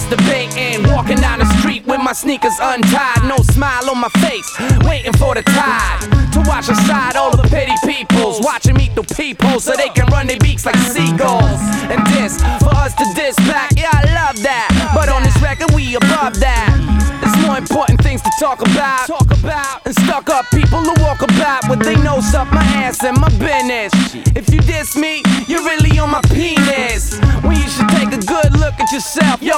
masturbating, walking down the street with my sneakers untied, no smile on my face, waiting for the tide to wash aside all of the petty peoples, watching me through peepholes so they can run their beaks like seagulls. And this, for us to diss back, yeah, I love that, but on this record we above that. There's more important things to talk about, and stuck up people who walk about with they nose up my ass and my business. If you diss me, you're really on my penis, when you should take a good look at yourself. Yo,